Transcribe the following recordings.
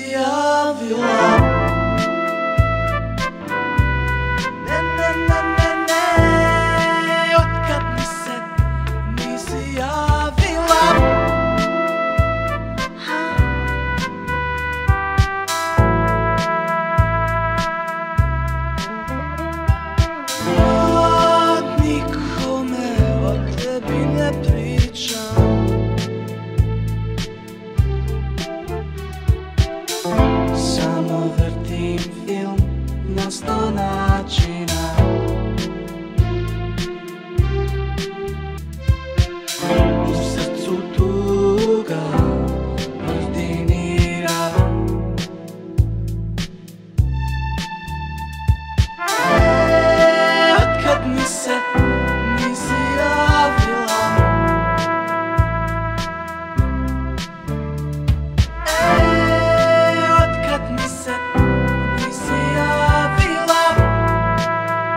javila. Ne, ne, ne, ne, ne, otkad mi se nisi javila. Nikome o tebi ne pričam, samo vrtim film na 100 načina. U srcu tuga ordinira. Otkad mi se nisi javila, otkad mi se nisi javila.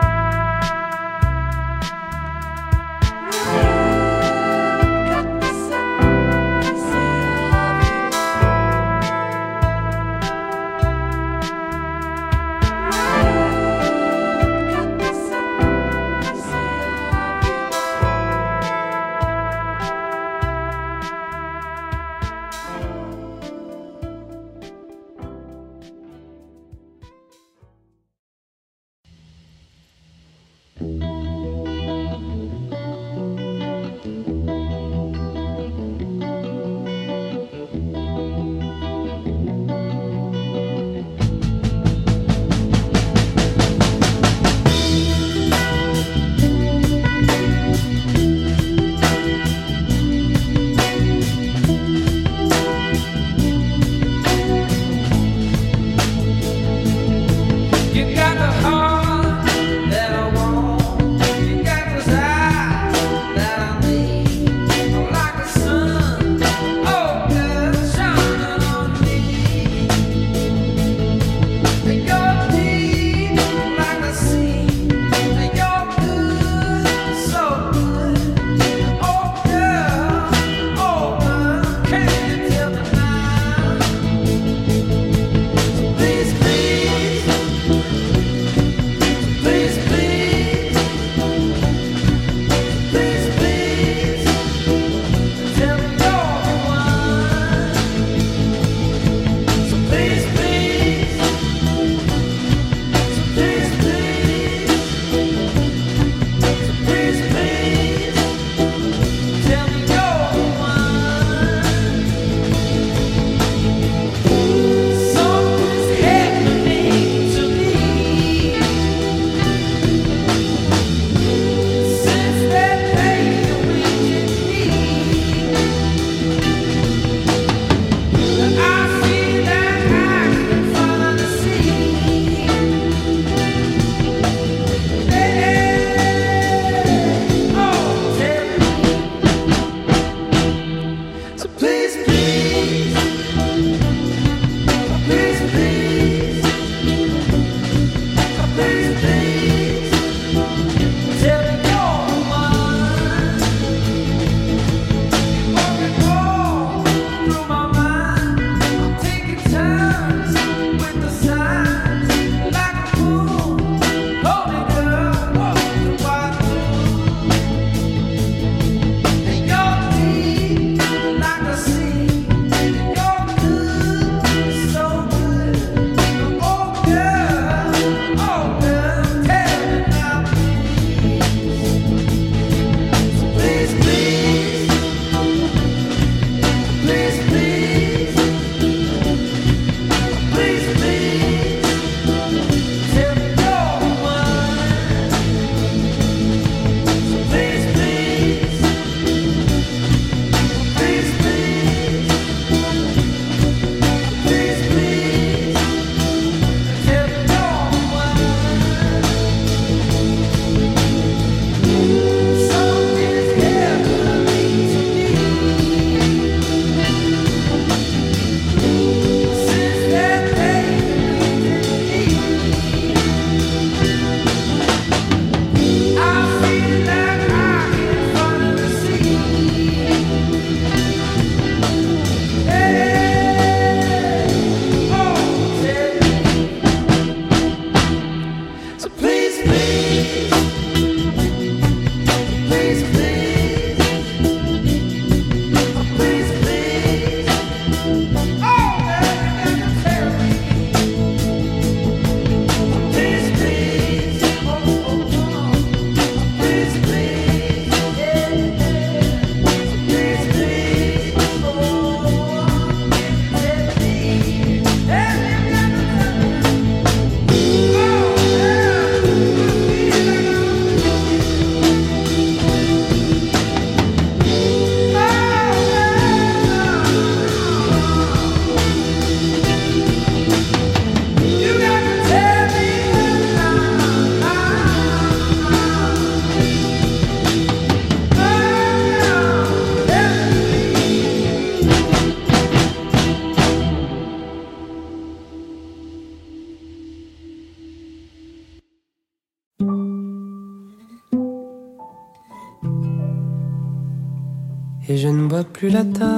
et je ne bois plus la tasse.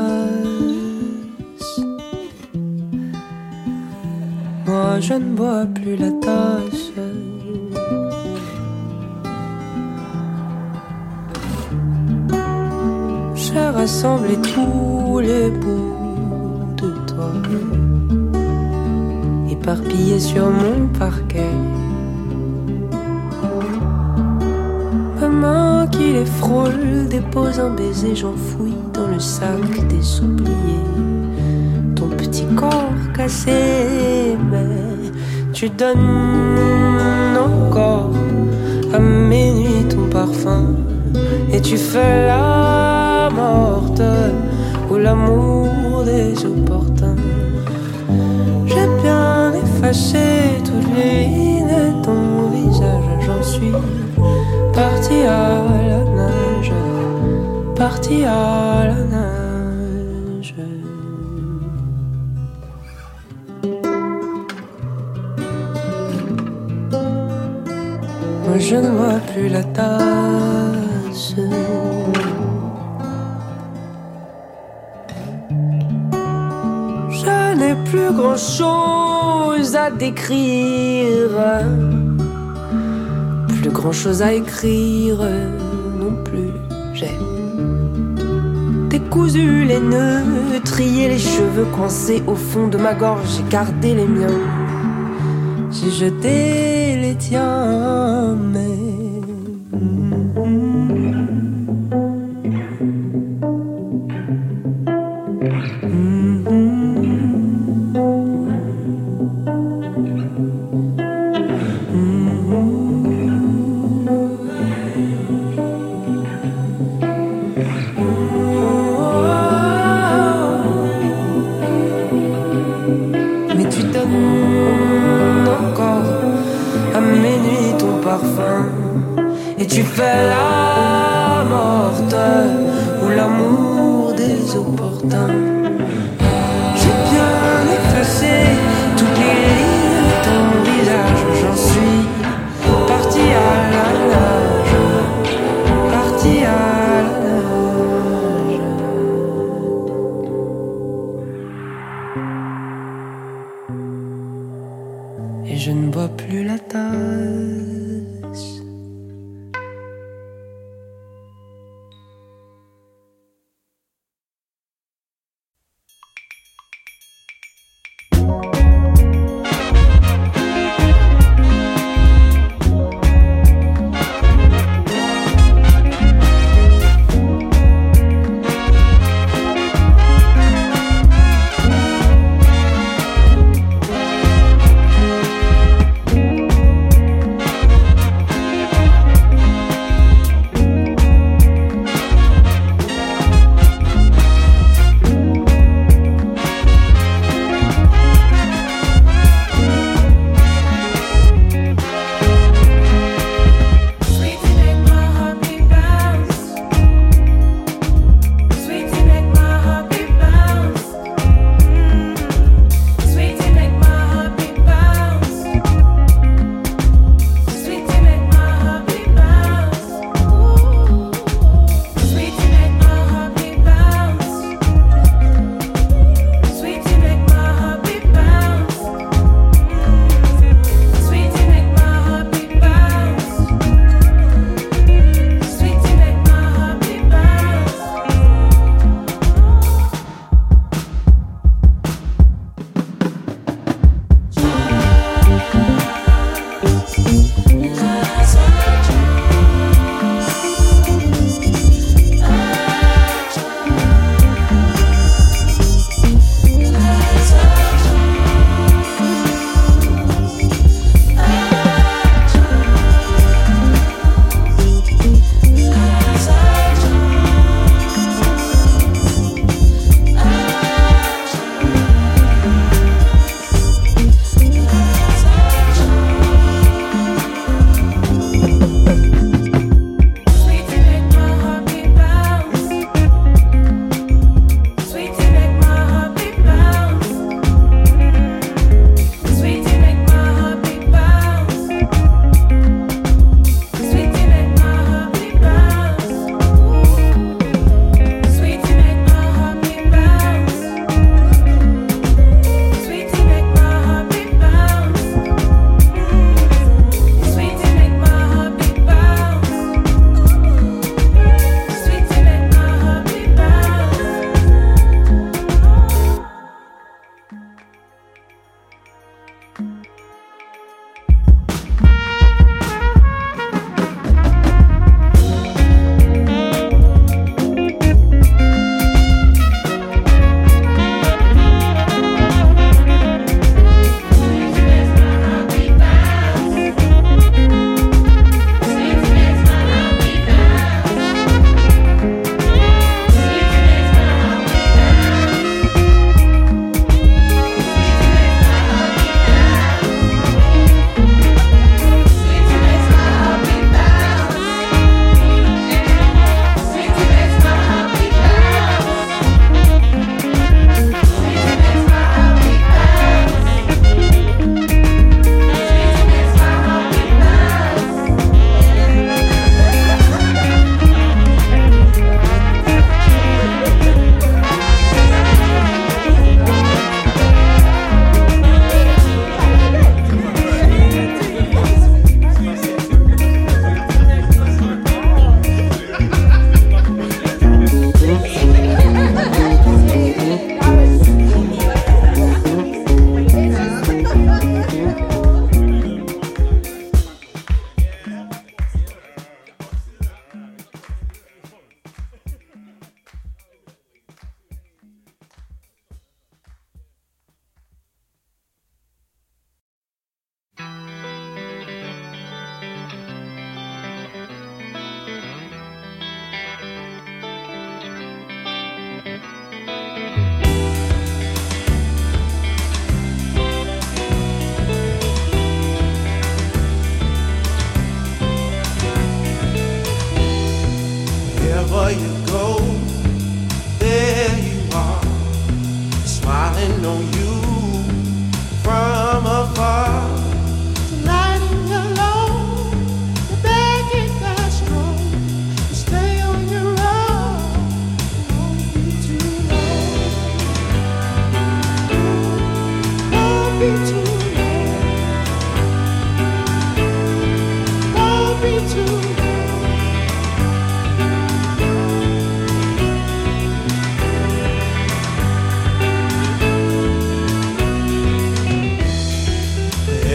Moi je ne bois plus la tasse. J'ai rassemblé tous les bouts de toi, éparpillés sur mon parquet. Ma main qui les frôle dépose un baiser, j'enfouis dans le sac des oubliés ton petit corps cassé. Mais tu donnes encore à mes nuits ton parfum, et tu fais la morte ou l'amour des opportuns. J'ai bien effacé toutes les lignes de ton visage, j'en suis parti à la nage, parti à la nage. Moi je ne vois plus la tasse. Je n'ai plus grand chose à décrire, plus grand chose à écrire non plus. J'ai décousu les nœuds, trié les cheveux coincés au fond de ma gorge, j'ai gardé les miens, j'ai jeté les tiens, mais et tu fais la morte ou l'amour des opportuns. J'ai bien effacé toutes les lignes de ton visage, j'en suis parti à la nage, parti à la nage. Et je ne bois plus la tasse.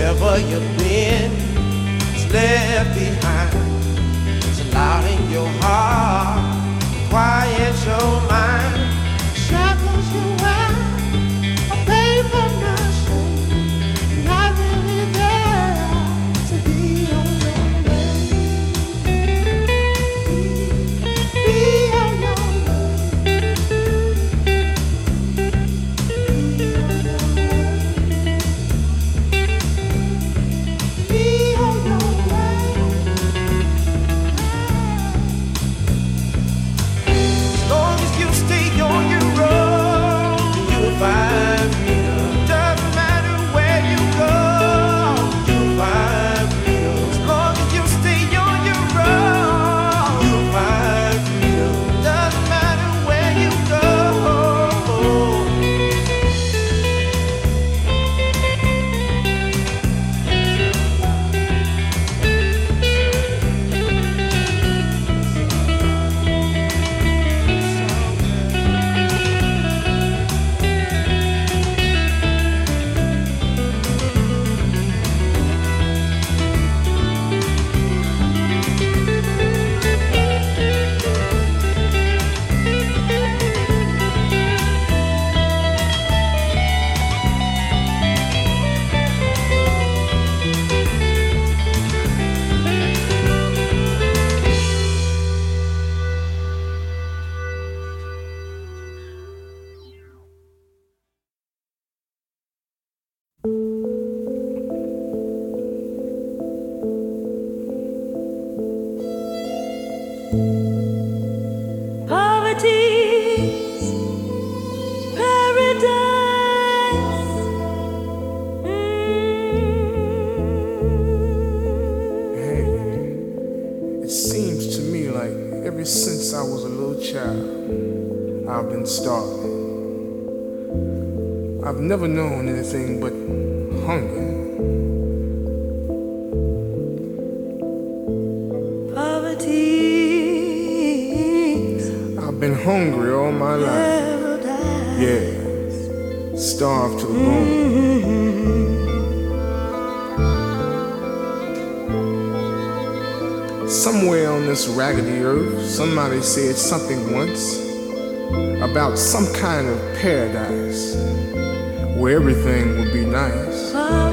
wherever you've been is left behind. It's loud in your heart, quiet your mind. Shackles you wear, a paper notion, not really there to be on your way. Be on your way. Be on your way. As long as you stay on your road, you'll find freedom. Doesn't matter where you go, you'll find freedom. As long as you stay on your road, you'll find freedom. Doesn't matter where you go. Poverty's paradise. Hey, it seems to me like ever since I was a little child, I've been starving. I've never known anything but hunger. Poverty's I've been hungry all my life. paradise. Yeah, starved to the bone. Somewhere on this raggedy earth, somebody said something once about some kind of paradise where everything would be nice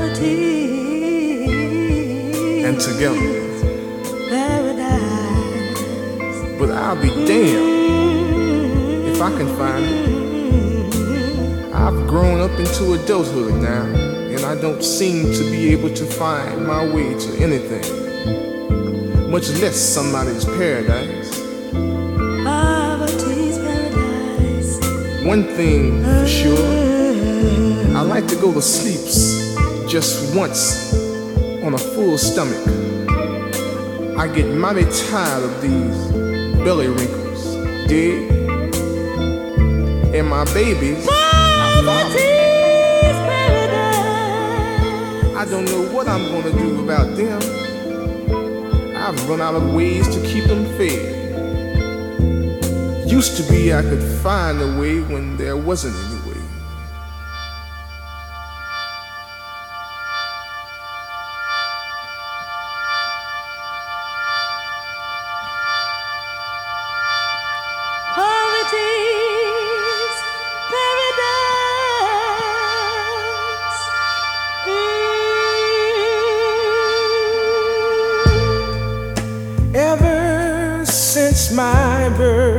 Poverty and together. paradise. But I'll be damned if I can find it. I've grown up into adulthood now, and I don't seem to be able to find my way to anything, much less somebody's paradise. Poverty's paradise. One thing for sure, I like to go to sleep just once on a full stomach. I get mighty tired of these belly wrinkles, dig? And my babies, Poverty's paradise. I don't know what I'm gonna do about them. I've run out of ways to keep them fed. Used to be I could find a way when there wasn't any way. Poverty's paradise. Ever since my birth,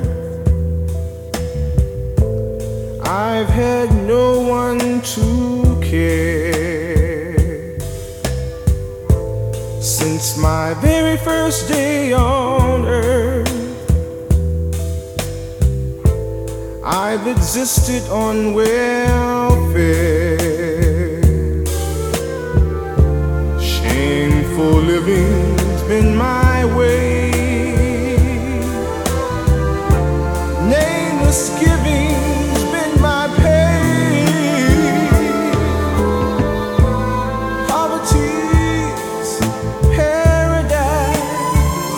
I've had no one to care. Since my very first day on earth, I've existed on welfare. Shameful living's been my way. Nameless giving's been my pay. Poverty's paradise.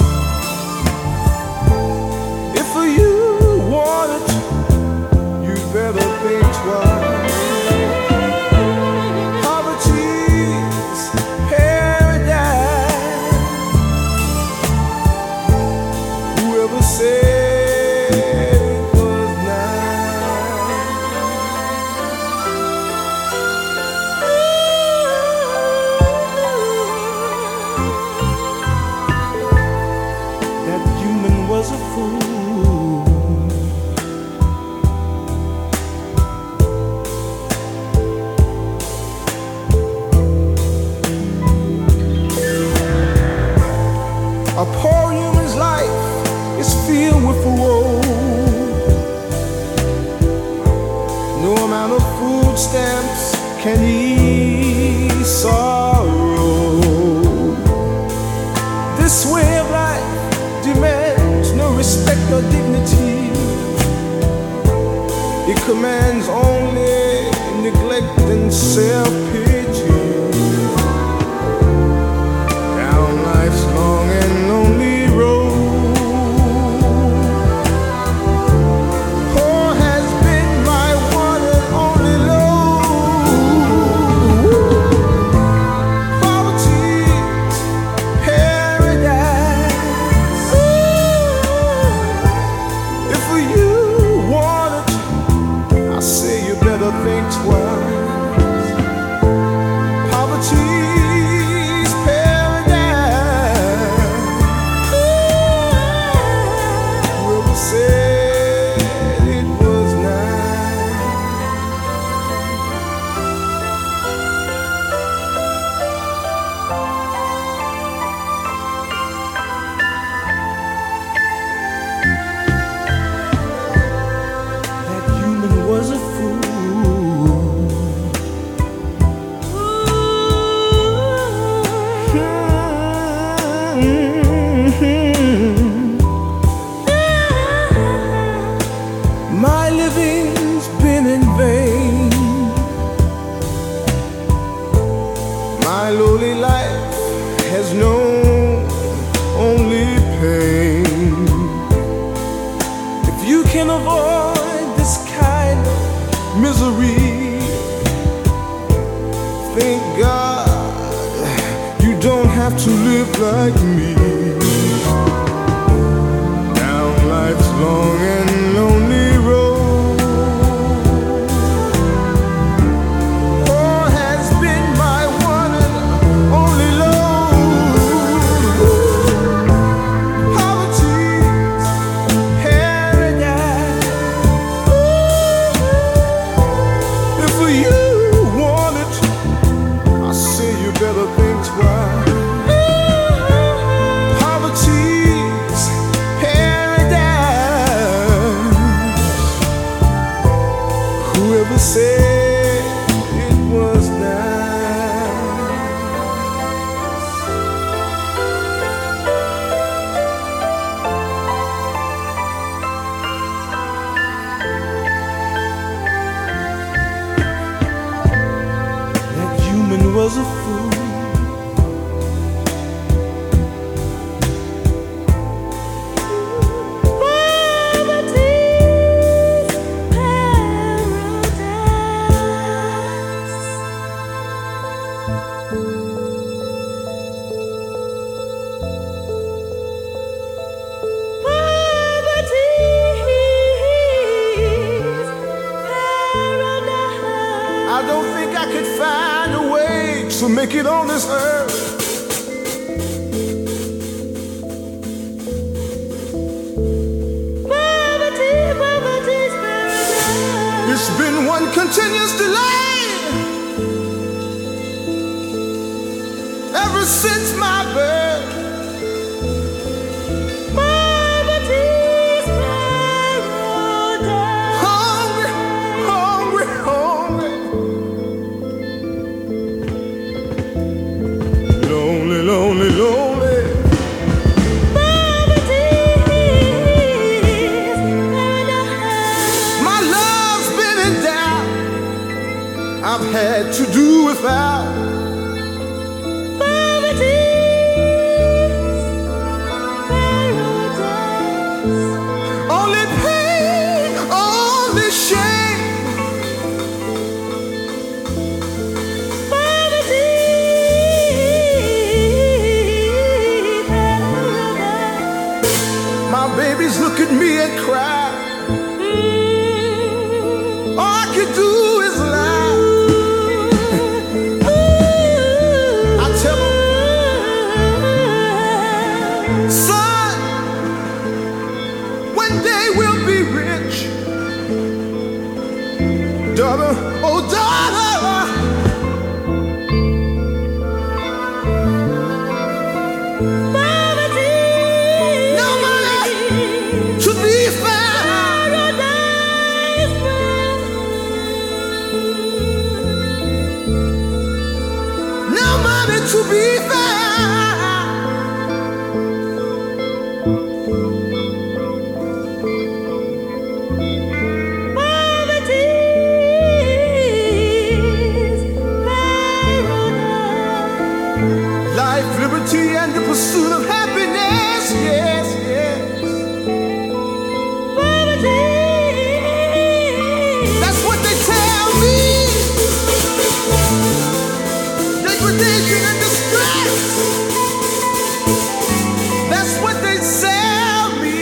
If you want it, you better think twice. Poverty's can ease sorrow. This way of life demands no respect or dignity. It commands only neglect and self-pity. Down life's long and lonely road, think twice. Poverty's paradise. Whoever said it was nice. That human was a fool. My living's been in vain. My lowly life has known only pain. If you can avoid this kind of misery, thank God you don't have to live like me. Down life's long and lonely road, war has been my one and only load. Poverty's paradise. If you want it, I say you better think twice. Poverty's paradise. Whoever said it was nice? That human was a fool. I don't think I could find a way to make it on this earth. It's been one continuous delay ever since my birth. Hungry, hungry, hungry. Lonely, lonely, lonely. My love's been in doubt. I've had to do without. Only pain, only shame. My babies look at me and cry. All I can do is lie. I tell them, son, one day we'll be rich. Daughter, oh daughter, no money to be found. to be found. Life, liberty, and the pursuit of happiness, yes, yes. That's what they tell me. Degradation and distress. That's what they sell me.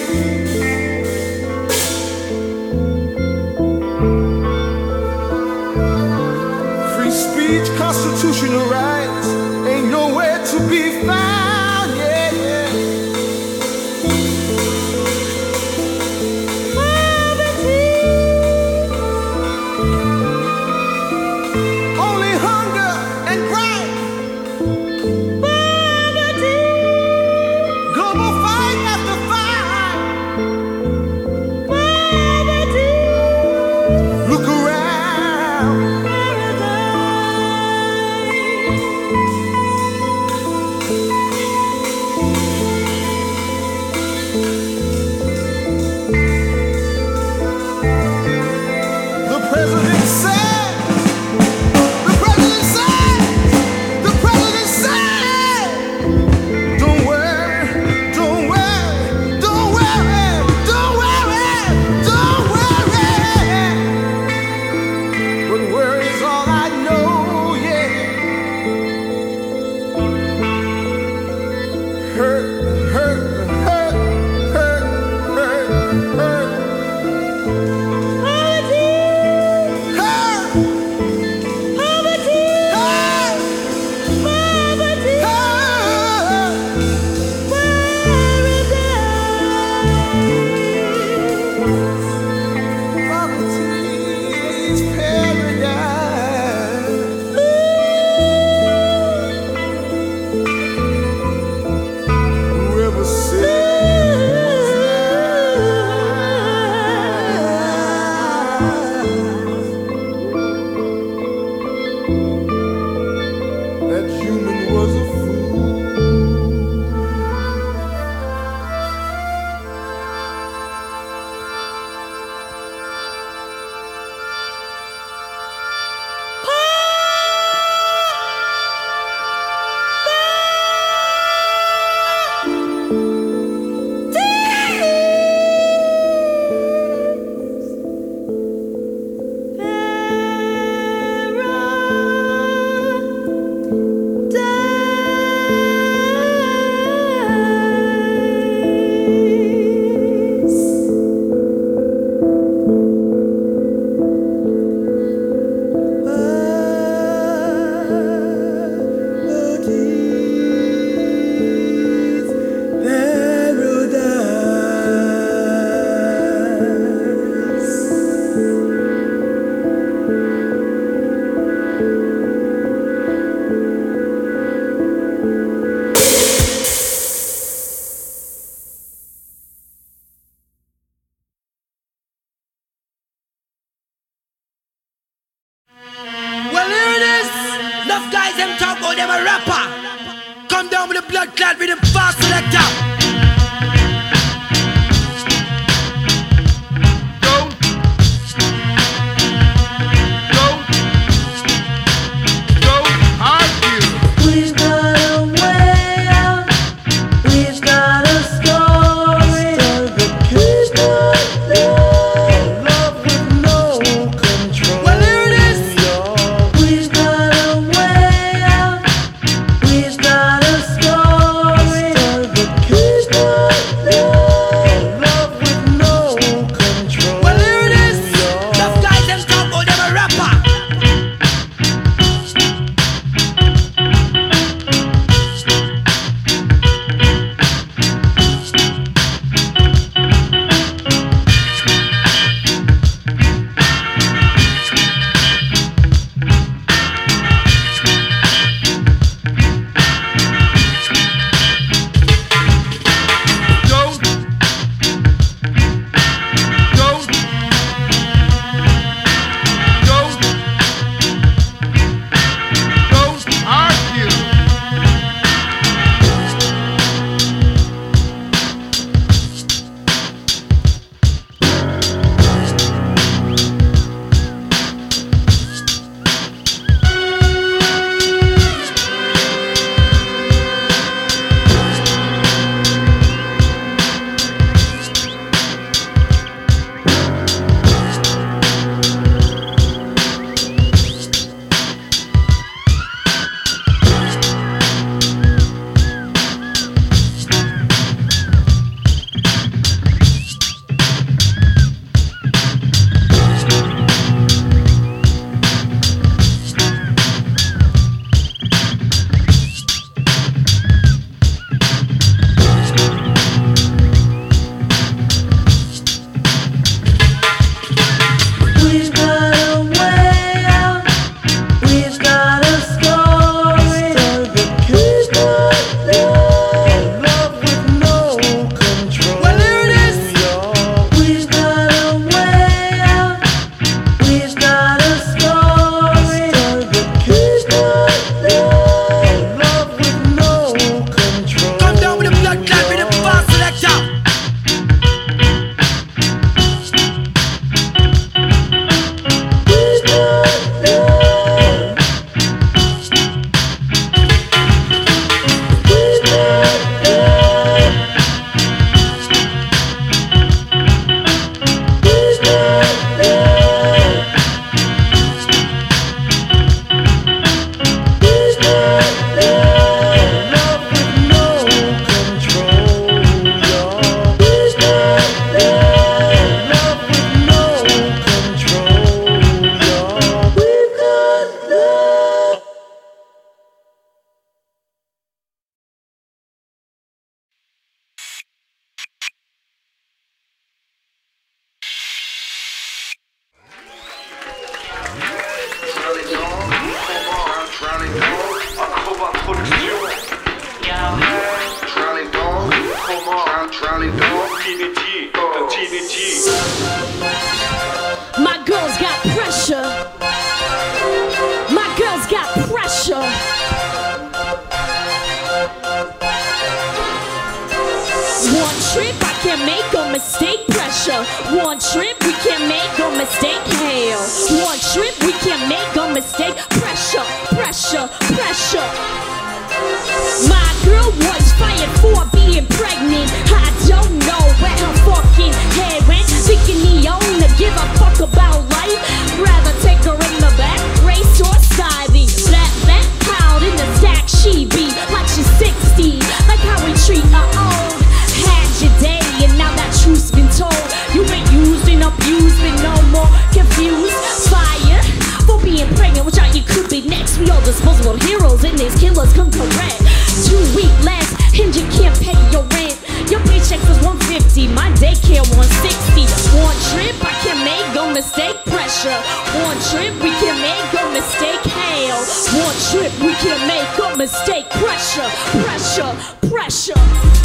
Free speech, constitutional rights ain't nowhere to be found, yeah, yeah. Only hunger and grind. Global fight after fight. Look around. The president said, the president said, the president said, don't worry, don't worry, don't worry, don't worry, don't worry. But worry's all I know, yeah. Hurt, hurt, hurt, hurt, hurt, hurt. Poverty's paradise. Whoever that human was a fool. Well, here it is. Enough guys them talk about them a rapper. Come down with a blood clot rhythm fast selector. We've got a way out. We've got a story. We've got love with no control. Well, here it is. We've got a way out. We've got a story. can make a mistake. Pressure. One trip, we can make a mistake. Hell. One trip, we can make a mistake. Pressure, pressure, pressure. My girl was fired for being pregnant. I don't know where her fucking head went. Thinking he owned to give a fuck about life. Rather take her in the back, race or styling. Flat pound in the stack, she be like she's 60. Like how we treat her old. Had your day and now that truth's been told. You ain't used and abused, but no more confused. Fire for being pregnant, which are you could be next. We all disposable heroes and these killers come correct. 2 weeks less and you can't pay your rent. Your paycheck was $150, my daycare $160. One trip, I can make a mistake. Pressure. One trip, we can make a mistake. Hell. One trip, we can make a mistake. Pressure, pressure, pressure.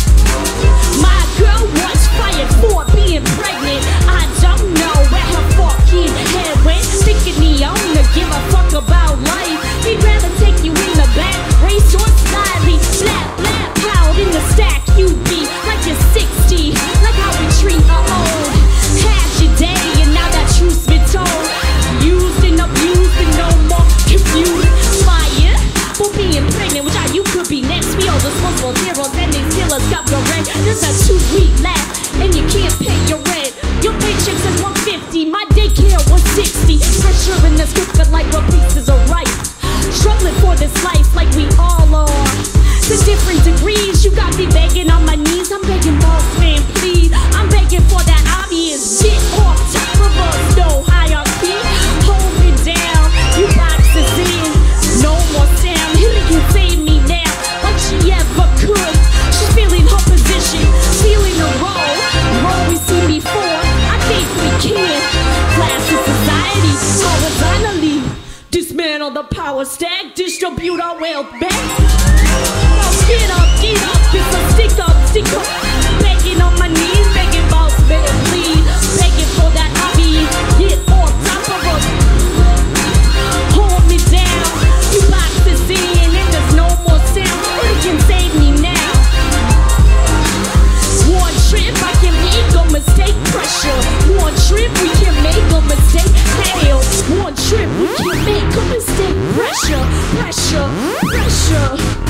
My girl was fired for being pregnant. I don't know where her fucking head went. Thinking he owned to give a fuck about life. He'd rather take you in the back, race or slightly. Flat pound in the stack, you be like you're 60. Like how we treat our old. Had your day and now that truth's been told. Used and abused and no more confused. Fire for being pregnant, which you could be next. We all disposable heroes and these killers got the rent. There's a 2 week left and you can't pay your rent. Your paycheck says $150, my daycare $160. Pressure in this cooker like what pieces of rice. Struggling for this life like we all are. To different degrees, you got me begging on my knees. I'm begging boss man, please. I'm begging for that obvious. Get off top of us, no hierarchy. Hold me down, you boxes in. No more sound, Hilly can save me now like she ever could. She's feeling her position, feeling her role. Role we seen before, I think we can. Class and society, horizontally. Dismantle the power stack, distribute our wealth back. Now get up, it's a stick up. Begging on my knees, begging boss man, please. Begging for that hobby, get on top of us. Hold me down, you boxes in, and there's no more sound. You can save me now. One trip, I can make a mistake. Pressure. One trip, we can make a mistake. Hell. One trip, we can make a mistake. Pressure, pressure, pressure.